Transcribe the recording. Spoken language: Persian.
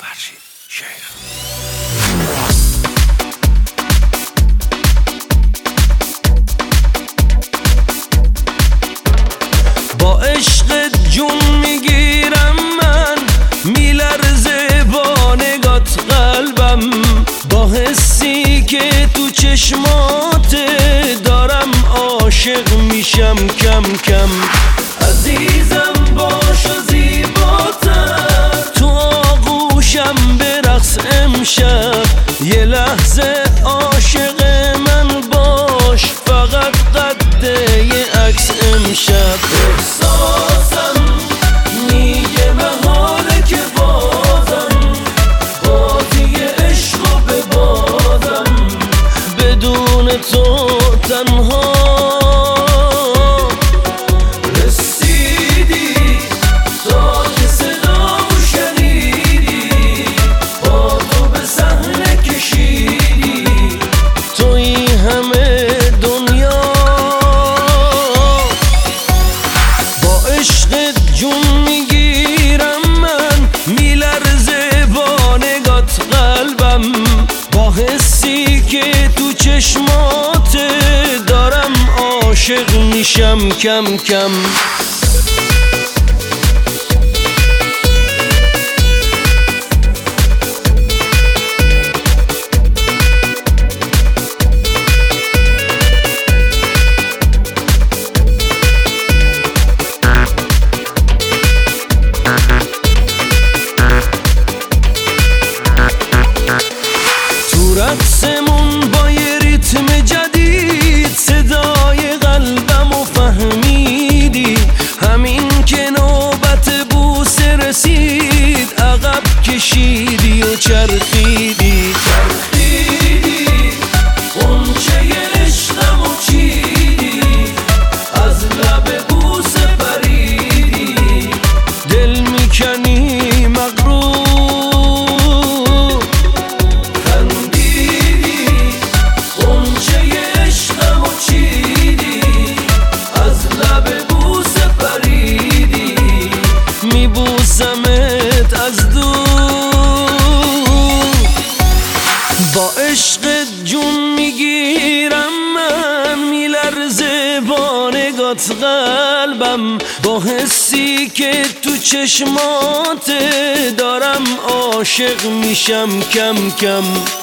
فرشید شیخ. با عشق جون میگیرم من، میلرزه با نگات قلبم، با حسی که تو چشمات دارم عاشق میشم کم کم. عزیزم باش و زیباتر، تو آغوشم برقص امشب، یه لحظه عاشق من باش، فقط قد یه عکس امشب. احساسم میگه محاله که بازم بازی عشق رو ببازم، بدون تو تنها رسیدی تا که صدامو شنیدی، با تو به صحنه کشیدی توی همه دنیا. با عشق جون میگیرم من، میلرزه با نگات قلبم، با حسی که تو چشمات دارم عاشق میشم کم کم. رقصمون با یه ریتم جدید، صدای قلبمو فهمیدی، همین که نوبت بوسه رسید، عقب کشیدی و چرخیدی غنچه عشقمو چیدی، از لب بوسه پریدی، دل میکنی مغرور، میبوسمت از دور. با عشق جون میگیرم من، میلرزه با نگات قلبم، با حسی که تو چشمات دارم عاشق میشم کم کم.